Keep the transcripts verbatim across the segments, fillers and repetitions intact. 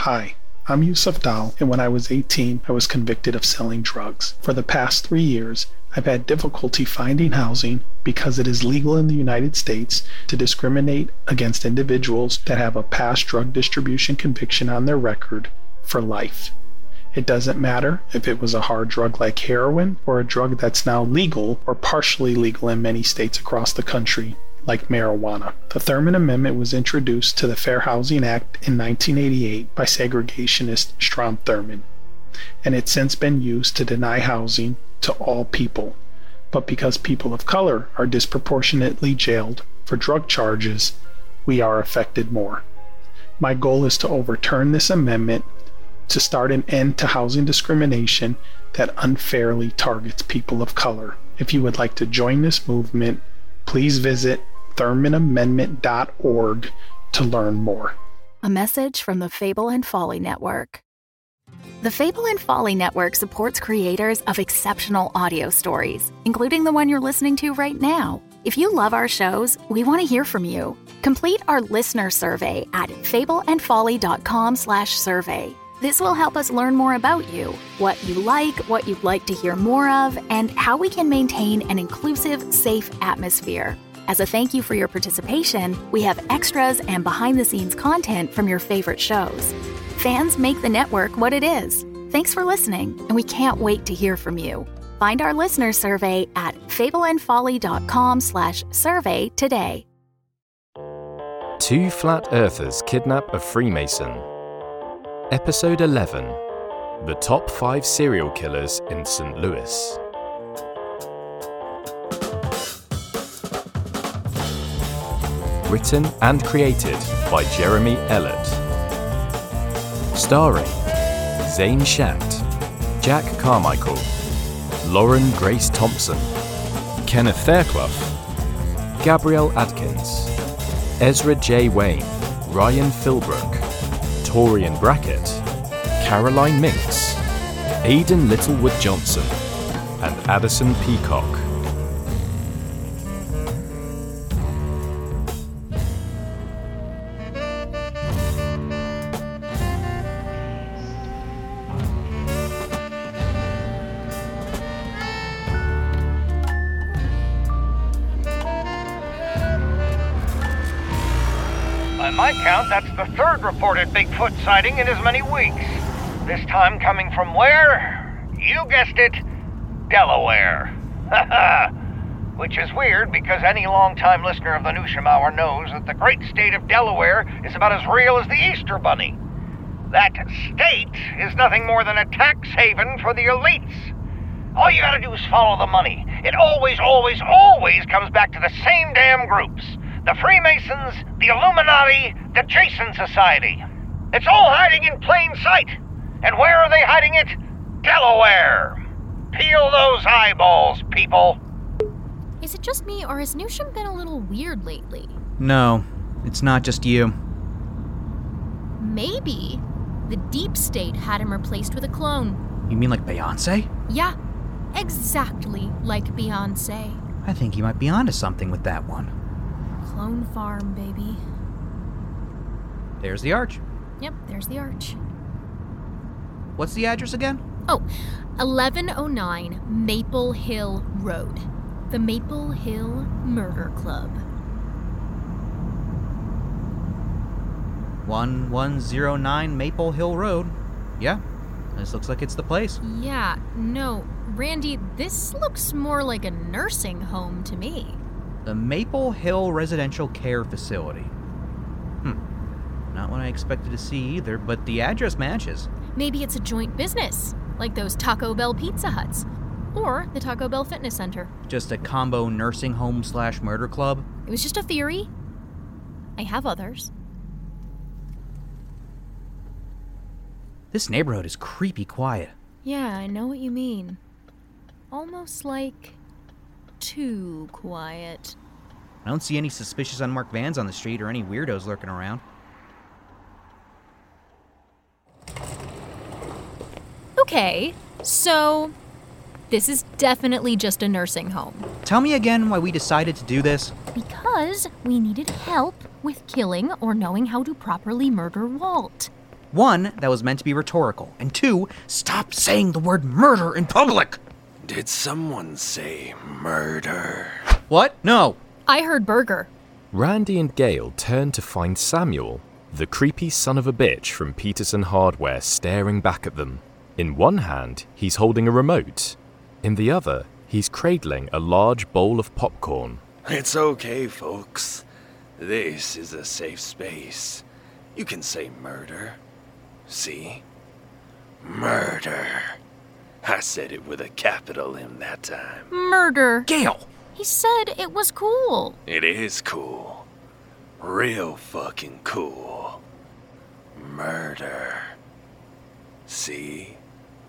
Hi, I'm Yusuf Dal, and when I was eighteen, I was convicted of selling drugs. For the past three years, I've had difficulty finding housing because it is legal in the United States to discriminate against individuals that have a past drug distribution conviction on their record for life. It doesn't matter if it was a hard drug like heroin or a drug that's now legal or partially legal in many states across the country, like marijuana. The Thurmond Amendment was introduced to the Fair Housing Act in nineteen eighty-eight by segregationist Strom Thurmond, and it's since been used to deny housing to all people. But because people of color are disproportionately jailed for drug charges, we are affected more. My goal is to overturn this amendment to start an end to housing discrimination that unfairly targets people of color. If you would like to join this movement, please visit thurmond amendment dot org to learn more. A message from the Fable and Folly Network. The Fable and Folly Network supports creators of exceptional audio stories, including the one you're listening to right now. If you love our shows, we want to hear from you. Complete our listener survey at fableandfolly.com slash survey. This will help us learn more about you, what you like, what you'd like to hear more of, and how we can maintain an inclusive, safe atmosphere. As a thank you for your participation, we have extras and behind-the-scenes content from your favorite shows. Fans make the network what it is. Thanks for listening, and we can't wait to hear from you. Find our listener survey at fableandfolly.com slash survey today. Two Flat Earthers Kidnap a Freemason. Episode eleven. The Top five Serial Killers in Saint Louis. Written and created by Jeremy Ellert. Starring Zane Shat, Jack Carmichael, Lauren Grace Thompson, Kenneth Fairclough, Gabrielle Atkins, Ezra J. Wayne, Ryan Philbrook, Torian Brackett, Caroline Minks, Aidan Littlewood Johnson, and Addison Peacock. By my count, that's the third reported Bigfoot sighting in as many weeks. This time coming from where? You guessed it, Delaware. Haha. Which is weird because any long-time listener of the Newsham Hour knows that the great state of Delaware is about as real as the Easter Bunny. That state is nothing more than a tax haven for the elites. All you gotta do is follow the money. It always, always, always comes back to the same damn groups. The Freemasons, the Illuminati, the Jason Society. It's all hiding in plain sight. And where are they hiding it? Delaware. Peel those eyeballs, people. Is it just me, or has Newsham been a little weird lately? No, it's not just you. Maybe the deep state had him replaced with a clone. You mean like Beyonce? Yeah, exactly like Beyonce. I think you might be onto something with that one. Clone farm, baby. There's the arch. Yep, there's the arch. What's the address again? Oh, eleven oh nine Maple Hill Road. The Maple Hill Murder Club. one one zero nine Maple Hill Road. Yeah, this looks like it's the place. Yeah, no, Randy, this looks more like a nursing home to me. The Maple Hill Residential Care Facility. Hmm. Not what I expected to see either, but the address matches. Maybe it's a joint business, like those Taco Bell Pizza Huts. Or the Taco Bell Fitness Center. Just a combo nursing home slash murder club? It was just a theory. I have others. This neighborhood is creepy quiet. Yeah, I know what you mean. Almost like too quiet. I don't see any suspicious unmarked vans on the street or any weirdos lurking around. Okay, so this is definitely just a nursing home. Tell me again why we decided to do this. Because we needed help with killing or knowing how to properly murder Walt. One, that was meant to be rhetorical. And two, stop saying the word murder in public. Did someone say murder? What? No. I heard burger. Randy and Gail turn to find Samuel, the creepy son of a bitch from Peterson Hardware, staring back at them. In one hand, he's holding a remote. In the other, he's cradling a large bowl of popcorn. It's okay, folks. This is a safe space. You can say murder. See? Murder. I said it with a capital M that time. Murder. Gail! He said it was cool. It is cool. Real fucking cool. Murder. See?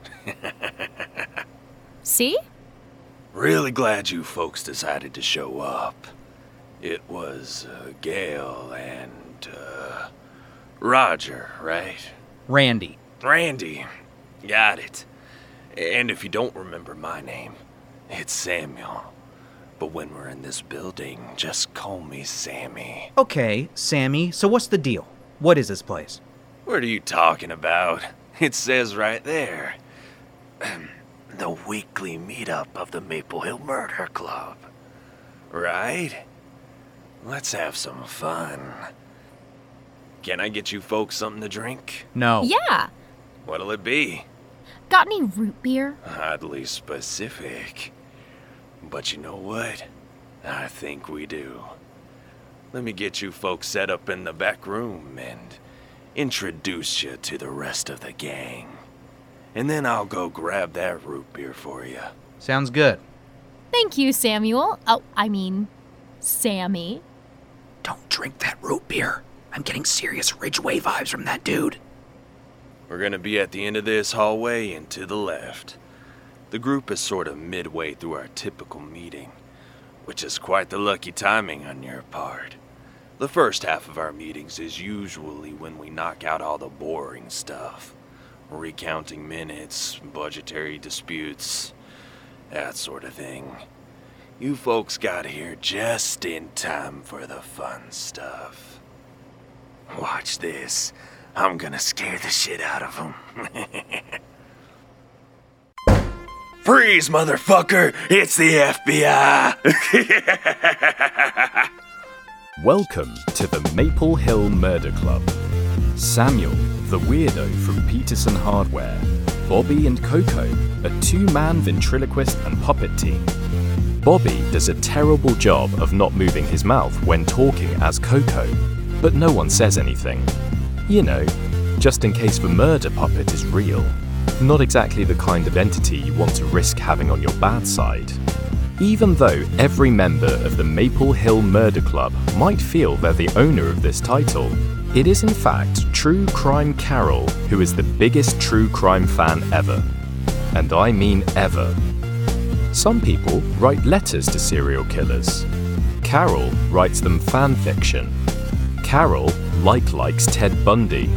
See? Really glad you folks decided to show up. It was uh, Gail and, uh, Roger, right? Randy. Randy. Got it. And if you don't remember my name, it's Samuel. But when we're in this building, just call me Sammy. Okay, Sammy, so what's the deal? What is this place? What are you talking about? It says right there. The weekly meetup of the Maple Hill Murder Club. Right? Let's have some fun. Can I get you folks something to drink? No. Yeah. What'll it be? Got any root beer? Oddly specific. But you know what? I think we do. Let me get you folks set up in the back room and introduce you to the rest of the gang. And then I'll go grab that root beer for you. Sounds good. Thank you, Samuel. Oh, I mean, Sammy. Don't drink that root beer. I'm getting serious Ridgeway vibes from that dude. We're gonna be at the end of this hallway and to the left. The group is sort of midway through our typical meeting, which is quite the lucky timing on your part. The first half of our meetings is usually when we knock out all the boring stuff. Recounting minutes, budgetary disputes, that sort of thing. You folks got here just in time for the fun stuff. Watch this. I'm gonna scare the shit out of them. Freeze, motherfucker! It's the F B I! Welcome to the Maple Hill Murder Club. Samuel, the weirdo from Peterson Hardware, Bobby and Coco, a two-man ventriloquist and puppet team. Bobby does a terrible job of not moving his mouth when talking as Coco, but no one says anything. You know, just in case the murder puppet is real. Not exactly the kind of entity you want to risk having on your bad side. Even though every member of the Maple Hill Murder Club might feel they're the owner of this title, it is in fact True Crime Carol who is the biggest true crime fan ever. And I mean ever. Some people write letters to serial killers. Carol writes them fan fiction. Carol like-likes Ted Bundy.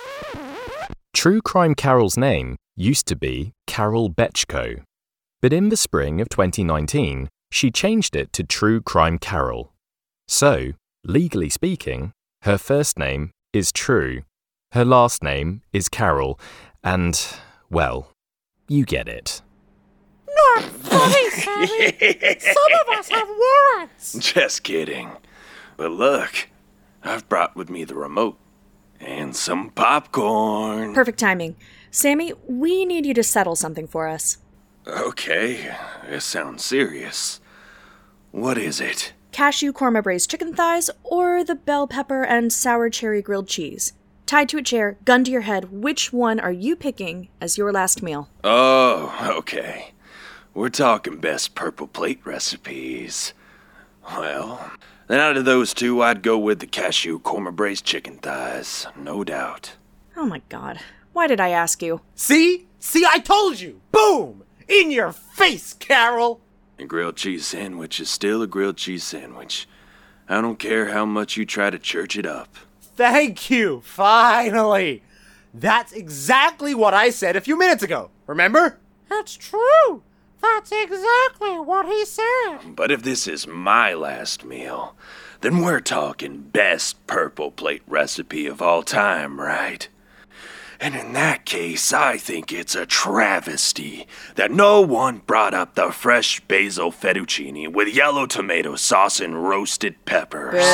True Crime Carol's name used to be Carol Betchko, but in the spring of twenty nineteen, she changed it to True Crime Carol. So, legally speaking, her first name is True, her last name is Carol, and, well, you get it. Not funny, Sammy. Some of us have warrants. Just kidding. But look, I've brought with me the remote. And some popcorn. Perfect timing. Sammy, we need you to settle something for us. Okay, this sounds serious. What is it? Cashew korma braised chicken thighs or the bell pepper and sour cherry grilled cheese. Tied to a chair, gun to your head, which one are you picking as your last meal? Oh, okay. We're talking best purple plate recipes. Well, then out of those two, I'd go with the cashew korma braised chicken thighs, no doubt. Oh my god. Why did I ask you? See? See, I told you! Boom! In your face, Carol! A grilled cheese sandwich is still a grilled cheese sandwich. I don't care how much you try to church it up. Thank you, finally! That's exactly what I said a few minutes ago, remember? That's true! That's exactly what he said! But if this is my last meal, then we're talking best purple plate recipe of all time, right? And in that case, I think it's a travesty that no one brought up the fresh basil fettuccine with yellow tomato sauce and roasted peppers. Boo!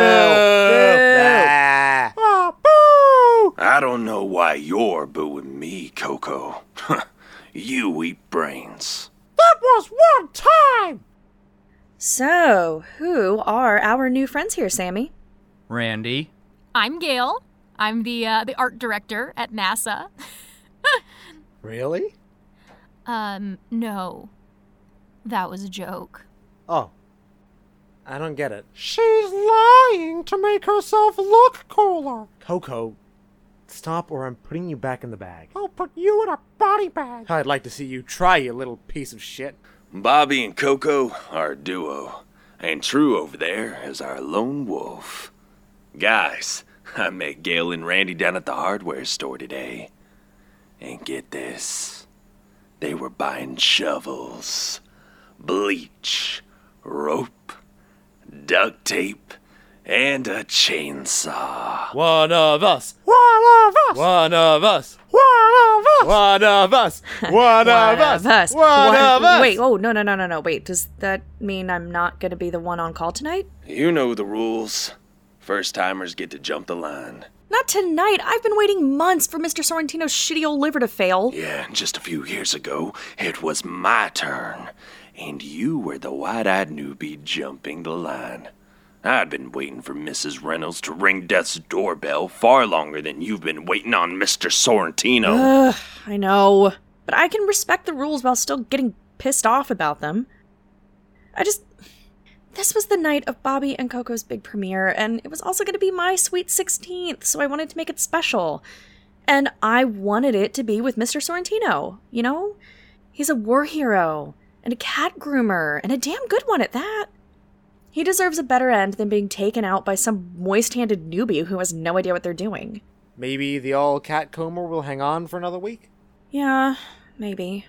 Boo! Oh, boo! I don't know why you're booing me, Coco. You eat brains. That was one time! So, who are our new friends here, Sammy? Randy. I'm Gail. I'm the uh, the art director at NASA. Really? Um, no. That was a joke. Oh. I don't get it. She's lying to make herself look cooler. Coco, stop or I'm putting you back in the bag. I'll put you in a body bag. I'd like to see you try, you little piece of shit. Bobby and Coco are a duo, and True over there is our lone wolf. Guys, I met Gail and Randy down at the hardware store today. And get this, they were buying shovels, bleach, rope, duct tape, and a chainsaw. One of us. One of us. One of us. One of us. One of us. One of us. One of us. Wait, oh, no, no, no, no, no. Wait, does that mean I'm not going to be the one on call tonight? You know the rules. First-timers get to jump the line. Not tonight. I've been waiting months for Mister Sorrentino's shitty old liver to fail. Yeah, and just a few years ago, it was my turn. And you were the wide-eyed newbie jumping the line. I'd been waiting for Missus Reynolds to ring death's doorbell far longer than you've been waiting on Mister Sorrentino. Ugh, I know. But I can respect the rules while still getting pissed off about them. I just... This was the night of Bobby and Coco's big premiere, and it was also going to be my sweet sixteenth, so I wanted to make it special. And I wanted it to be with Mister Sorrentino, you know? He's a war hero, and a cat groomer, and a damn good one at that. He deserves a better end than being taken out by some moist-handed newbie who has no idea what they're doing. Maybe the all-cat comber will hang on for another week? Yeah, maybe.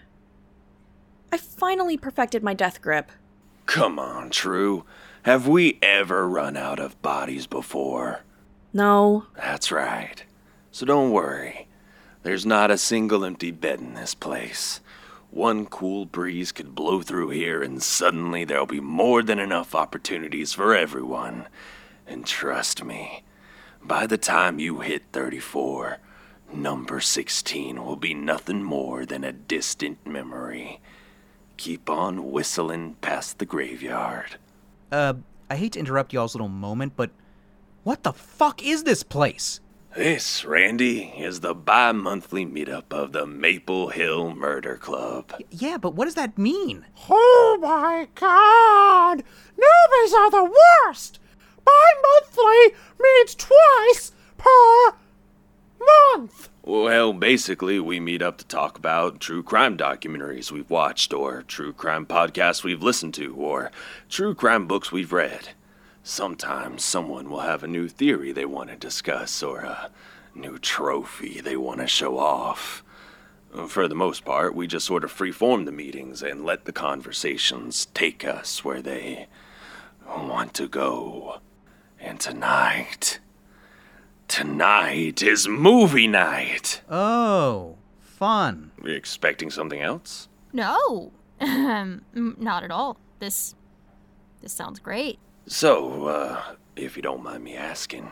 I finally perfected my death grip. Come on, True. Have we ever run out of bodies before? No. That's right. So don't worry. There's not a single empty bed in this place. One cool breeze could blow through here and suddenly there'll be more than enough opportunities for everyone. And trust me, by the time you hit thirty-four, number sixteen will be nothing more than a distant memory. Keep on whistling past the graveyard. Uh, I hate to interrupt y'all's little moment, but what the fuck is this place? This, Randy, is the bi-monthly meetup of the Maple Hill Murder Club. Y- yeah, but what does that mean? Oh my god! Newbies are the worst! Bi-monthly means twice per month! Well, basically, we meet up to talk about true crime documentaries we've watched, or true crime podcasts we've listened to, or true crime books we've read. Sometimes someone will have a new theory they want to discuss, or a new trophy they want to show off. For the most part, we just sort of freeform the meetings and let the conversations take us where they want to go. And tonight... Tonight is movie night. Oh, fun. Were you expecting something else? No. Not at all. This... This sounds great. So, uh, if you don't mind me asking,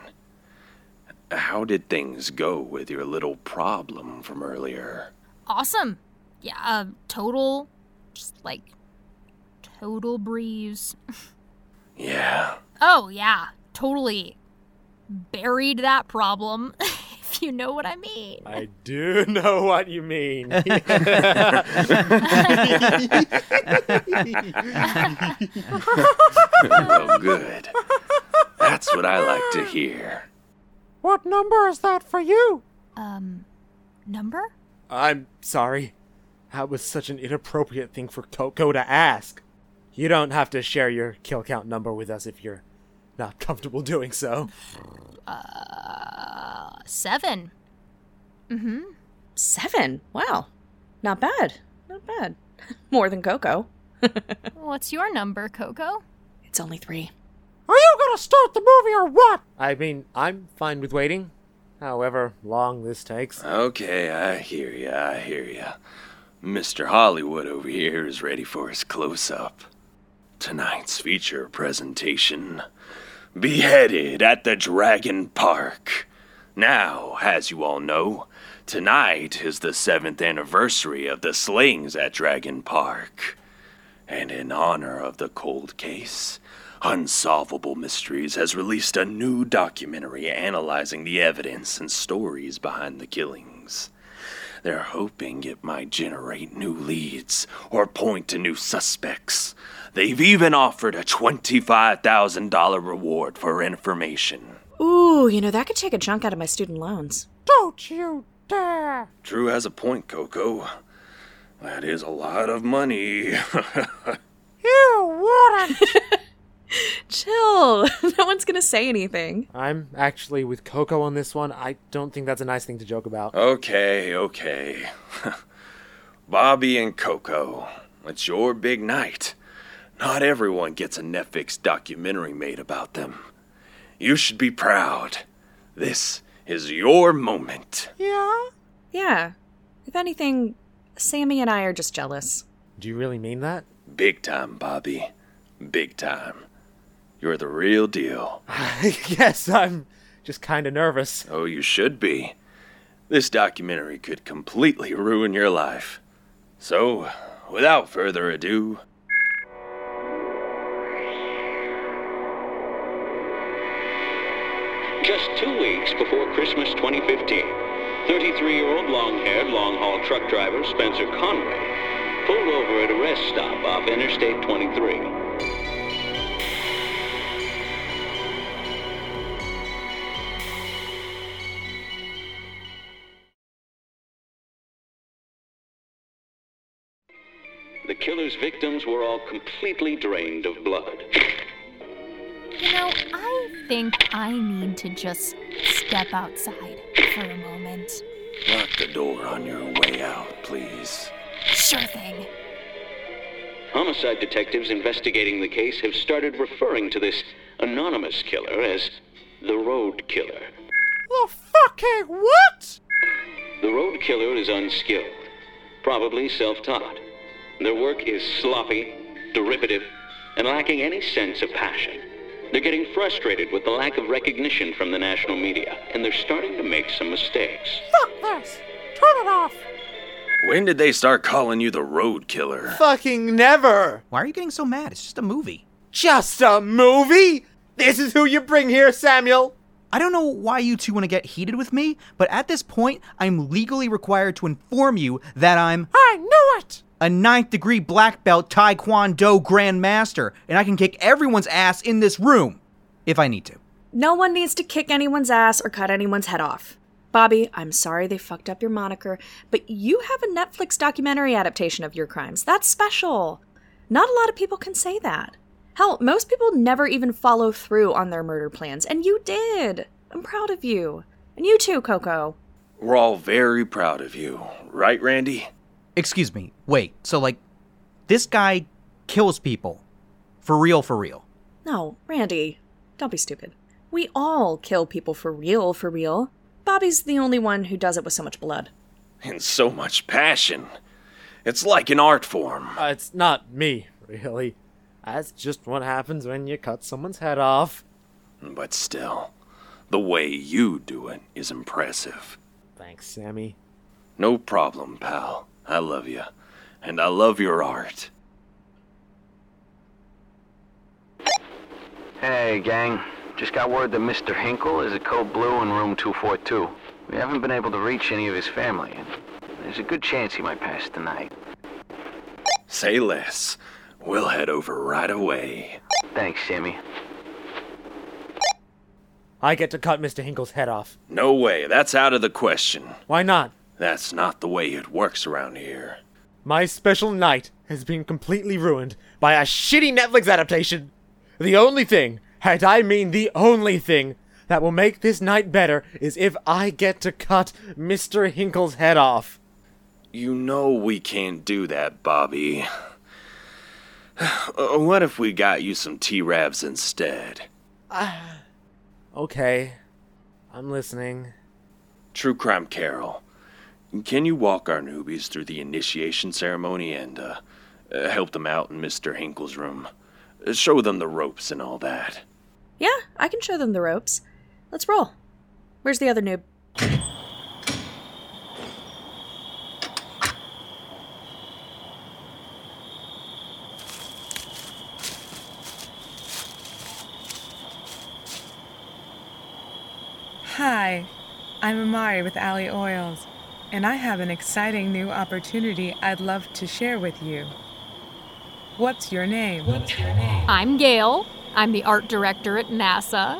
how did things go with your little problem from earlier? Awesome. Yeah, uh, total... Just, like... Total breeze. Yeah. Oh, yeah. Totally... buried that problem, if you know what I mean. I do know what you mean. Oh, good. That's what I like to hear. What number is that for you? Um, number? I'm sorry. That was such an inappropriate thing for Coco to ask. You don't have to share your kill count number with us if you're not comfortable doing so. Uh, seven. Mm-hmm. Seven? Wow. Not bad. Not bad. More than Coco. What's your number, Coco? It's only three. Are you gonna start the movie or what? I mean, I'm fine with waiting. however long this takes. Okay, I hear ya, I hear ya. Mister Hollywood over here is ready for his close-up. Tonight's feature presentation, Beheaded at the Dragon Park. Now, as you all know, tonight is the seventh anniversary of the slayings at Dragon Park. And in honor of the cold case, Unsolvable Mysteries has released a new documentary analyzing the evidence and stories behind the killings. They're hoping it might generate new leads or point to new suspects. They've even offered a twenty-five thousand dollars reward for information. Ooh, you know, that could take a chunk out of my student loans. Don't you dare! Drew has a point, Coco. That is a lot of money. You wouldn't! Chill. No one's gonna say anything. I'm actually with Coco on this one. I don't think that's a nice thing to joke about. Okay, okay. Bobby and Coco, it's your big night. Not everyone gets a Netflix documentary made about them. You should be proud. This is your moment. Yeah? Yeah. If anything, Sammy and I are just jealous. Do you really mean that? Big time, Bobby. Big time. You're the real deal. Yes, I'm just kinda nervous. Oh, you should be. This documentary could completely ruin your life. So, without further ado... Just two weeks before Christmas twenty fifteen, thirty-three-year-old long-haired long-haul truck driver Spencer Conway pulled over at a rest stop off Interstate twenty-three. The killer's victims were all completely drained of blood. You know, I think I need to just step outside for a moment. Lock the door on your way out, please. Sure thing. Homicide detectives investigating the case have started referring to this anonymous killer as the Road Killer. The fucking what? The Road Killer is unskilled, probably self-taught. Their work is sloppy, derivative, and lacking any sense of passion. They're getting frustrated with the lack of recognition from the national media, and they're starting to make some mistakes. Fuck this! Turn it off! When did they start calling you the Road Killer? Fucking never! Why are you getting so mad? It's just a movie. Just a movie? This is who you bring here, Samuel? I don't know why you two want to get heated with me, but at this point, I'm legally required to inform you that I'm... I knew it! A ninth degree black belt Taekwondo Grandmaster, and I can kick everyone's ass in this room, if I need to. No one needs to kick anyone's ass or cut anyone's head off. Bobby, I'm sorry they fucked up your moniker, but you have a Netflix documentary adaptation of your crimes. That's special. Not a lot of people can say that. Hell, most people never even follow through on their murder plans, and you did. I'm proud of you. And you too, Coco. We're all very proud of you, right, Randy? Excuse me, wait, so like, this guy kills people. For real, for real. No, Randy, don't be stupid. We all kill people for real, for real. Bobby's the only one who does it with so much blood. And so much passion. It's like an art form. Uh, it's not me, really. That's just what happens when you cut someone's head off. But still, the way you do it is impressive. Thanks, Sammy. No problem, pal. I love you. And I love your art. Hey, gang. Just got word that Mister Hinkle is at Code Blue in room two forty-two. We haven't been able to reach any of his family, and there's a good chance he might pass tonight. Say less. We'll head over right away. Thanks, Sammy. I get to cut Mister Hinkle's head off. No way. That's out of the question. Why not? That's not the way it works around here. My special night has been completely ruined by a shitty Netflix adaptation. The only thing, and I mean the only thing, that will make this night better is if I get to cut Mister Hinkle's head off. You know we can't do that, Bobby. What if we got you some T-Rabs instead? Ah, okay. I'm listening. True Crime Carol. Can you walk our newbies through the initiation ceremony and uh, uh, help them out in Mister Hinkle's room? Uh, show them the ropes and all that. Yeah, I can show them the ropes. Let's roll. Where's the other noob? Hi, I'm Amari with Alley Oils, and I have an exciting new opportunity I'd love to share with you. What's your name? What's your name? I'm Gail. I'm the art director at NASA.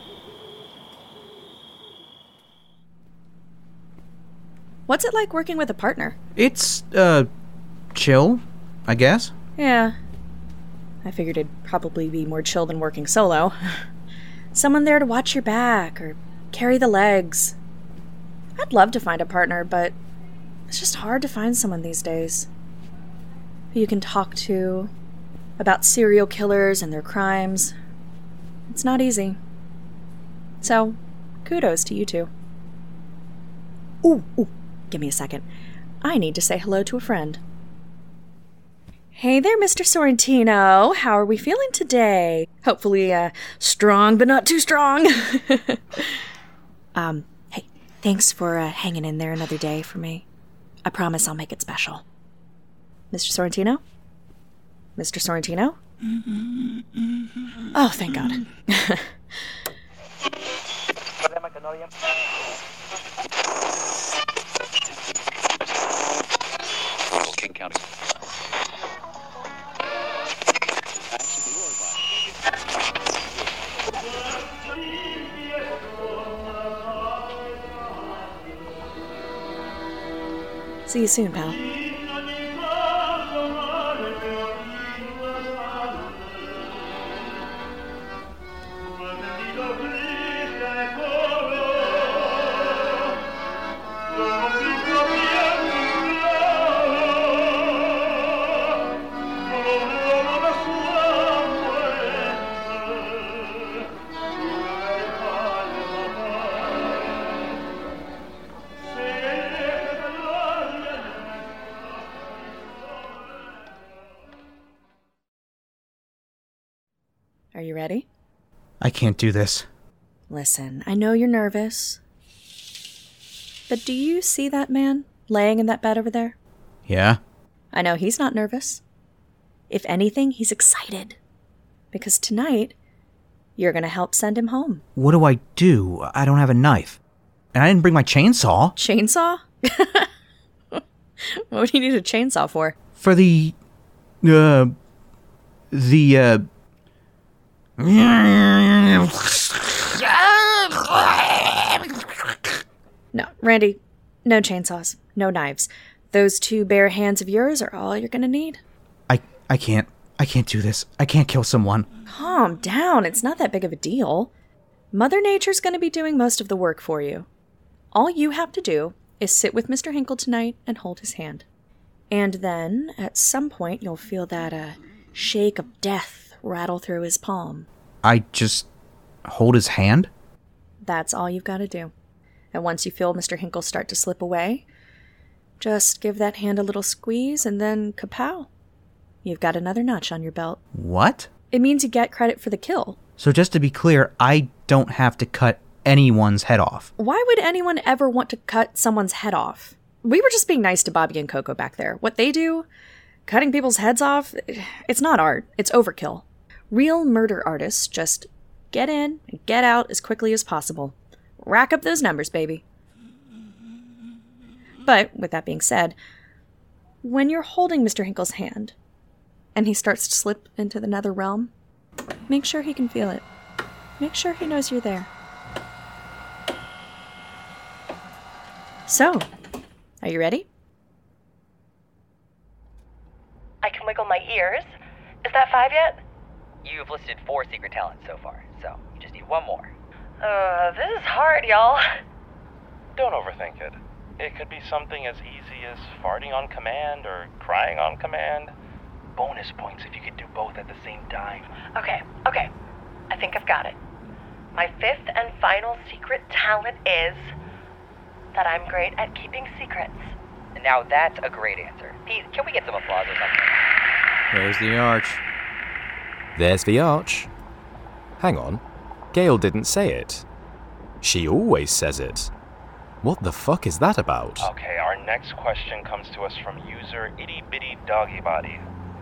What's it like working with a partner? It's, uh, chill, I guess. Yeah. I figured it'd probably be more chill than working solo. Someone there to watch your back or carry the legs. I'd love to find a partner, but it's just hard to find someone these days who you can talk to about serial killers and their crimes. It's not easy. So, kudos to you two. Ooh, ooh, give me a second. I need to say hello to a friend. Hey there, Mister Sorrentino. How are we feeling today? Hopefully, uh, strong, but not too strong. um, hey, thanks for uh, hanging in there another day for me. I promise I'll make it special. Mister Sorrentino? Mister Sorrentino? Oh, thank God. King County. See you soon, pal. Are you ready? I can't do this. Listen, I know you're nervous. But do you see that man laying in that bed over there? Yeah? I know he's not nervous. If anything, he's excited. Because tonight, you're going to help send him home. What do I do? I don't have a knife. And I didn't bring my chainsaw. Chainsaw? What do you need a chainsaw for? For the... Uh... The, uh... No, Randy, no chainsaws, no knives. Those two bare hands of yours are all you're gonna need. I, I can't. I can't do this. I can't kill someone. Calm down, it's not that big of a deal. Mother Nature's gonna be doing most of the work for you. All you have to do is sit with Mister Hinkle tonight and hold his hand. And then, at some point, you'll feel that, uh, shake of death rattle through his palm. I just hold his hand? That's all you've got to do. And once you feel Mister Hinkle start to slip away, just give that hand a little squeeze and then kapow. You've got another notch on your belt. What? It means you get credit for the kill. So just to be clear, I don't have to cut anyone's head off. Why would anyone ever want to cut someone's head off? We were just being nice to Bobby and Coco back there. What they do, cutting people's heads off, it's not art. It's overkill. Real murder artists just get in and get out as quickly as possible. Rack up those numbers, baby. But, with that being said, when you're holding Mister Hinkle's hand, and he starts to slip into the nether realm, make sure he can feel it. Make sure he knows you're there. So, are you ready? I can wiggle my ears. Is that five yet? You've listed four secret talents so far, so you just need one more. Uh, this is hard, y'all. Don't overthink it. It could be something as easy as farting on command or crying on command. Bonus points if you could do both at the same time. Okay, okay. I think I've got it. My fifth and final secret talent is that I'm great at keeping secrets. Now that's a great answer. Pete, can we get some applause or something? There's the arch. There's the arch. Hang on. Gale didn't say it. She always says it. What the fuck is that about? Okay, our next question comes to us from user Itty Bitty Doggy Body.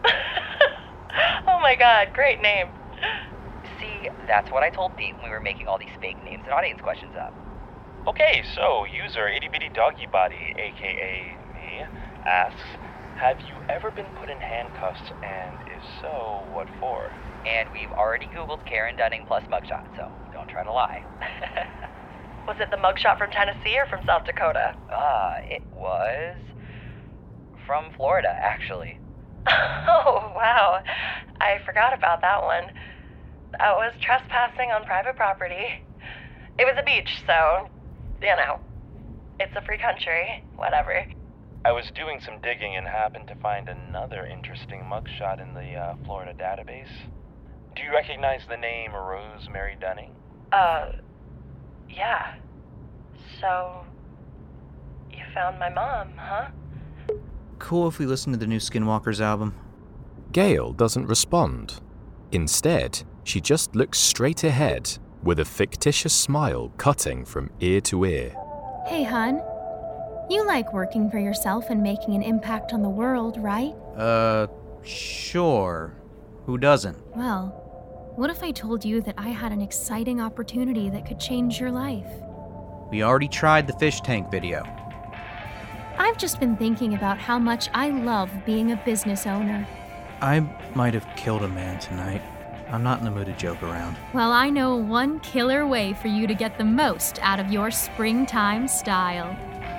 Oh my god, great name. See, that's what I told Pete when we were making all these fake names and audience questions up. Okay, so user Itty Bitty Doggy Body, aka me, asks, have you ever been put in handcuffs, and if so, what for? And we've already Googled Karen Dunning plus mugshot, so don't try to lie. Was it the mugshot from Tennessee or from South Dakota? Ah, uh, it was from Florida, actually. Oh, wow. I forgot about that one. That was trespassing on private property. It was a beach, so, you know, it's a free country, whatever. I was doing some digging and happened to find another interesting mugshot in the uh, Florida database. Do you recognize the name Rosemary Dunning? Uh, yeah. So, you found my mom, huh? Cool if we listen to the new Skinwalkers album. Gale doesn't respond. Instead, she just looks straight ahead with a fictitious smile cutting from ear to ear. Hey, hun. You like working for yourself and making an impact on the world, right? Uh, sure. Who doesn't? Well, what if I told you that I had an exciting opportunity that could change your life? We already tried the fish tank video. I've just been thinking about how much I love being a business owner. I might have killed a man tonight. I'm not in the mood to joke around. Well, I know one killer way for you to get the most out of your springtime style.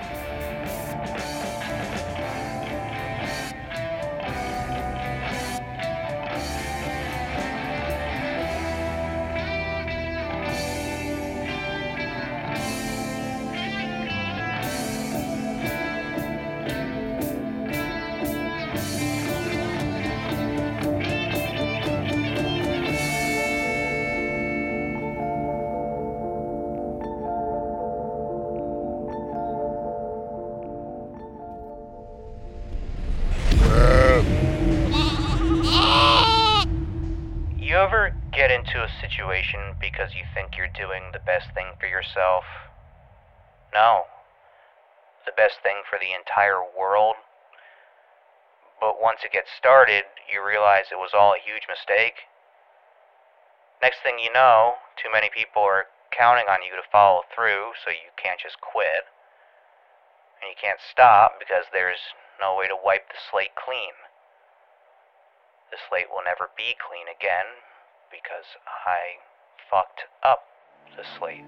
You ever get into a situation because you think you're doing the best thing for yourself? No. The best thing for the entire world? But once it gets started, you realize it was all a huge mistake. Next thing you know, too many people are counting on you to follow through, so you can't just quit. And you can't stop because there's no way to wipe the slate clean. The slate will never be clean again because I fucked up the slate.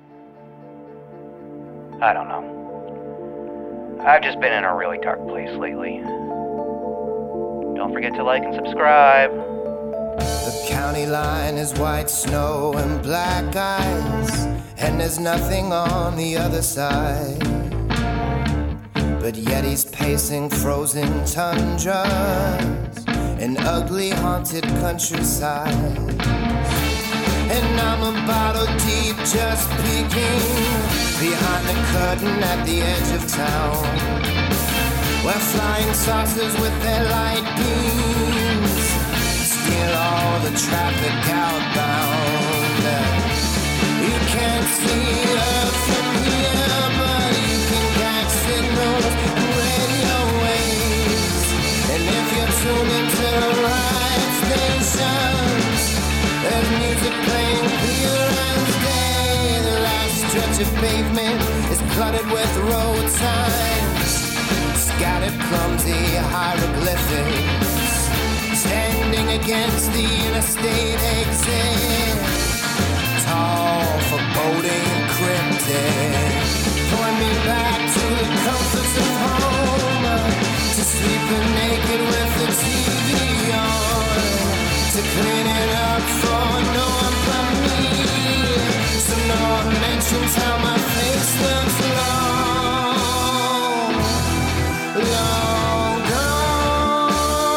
I don't know. I've just been in a really dark place lately. Don't forget to like and subscribe. The county line is white snow and black ice, and there's nothing on the other side. But yet he's pacing frozen tundras in ugly haunted countryside. And I'm a bottle deep just peeking behind the curtain at the edge of town, where flying saucers with their light beams steal all the traffic outbound. You can't see Earth from here, but you can catch signals and radio waves. And if you're tuned into the right stations, there's music playing clear as day. The last stretch of pavement is cluttered with road signs, scattered clumsy hieroglyphics, standing against the interstate exit, tall, foreboding, cryptic. Point me back to the comforts of home, to sleeping naked with the T V on, to clean it up for no one but me, so no one mentions how my face looks long, long gone,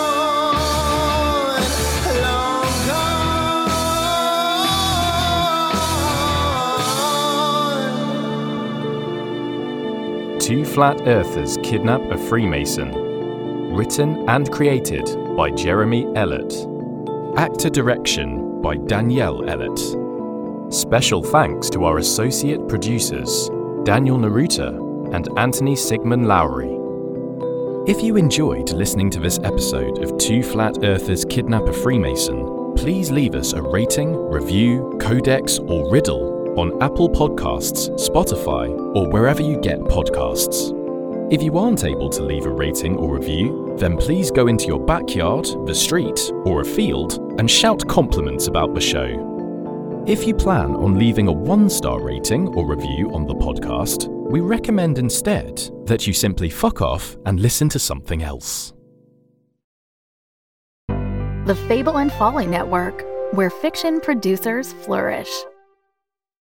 long gone. To Flat Earthers Kidnap a Freemason. Written and created by Jeremy Ellett. Actor direction by Danielle Ellett. Special thanks to our associate producers, Daniel Naruta and Anthony Sigmund Lowry. If you enjoyed listening to this episode of Two Flat Earthers Kidnap a Freemason, please leave us a rating, review, codex, or riddle on Apple Podcasts, Spotify, or wherever you get podcasts. If you aren't able to leave a rating or review, then please go into your backyard, the street, or a field and shout compliments about the show. If you plan on leaving a one-star rating or review on the podcast, we recommend instead that you simply fuck off and listen to something else. The Fable and Folly Network, where fiction producers flourish.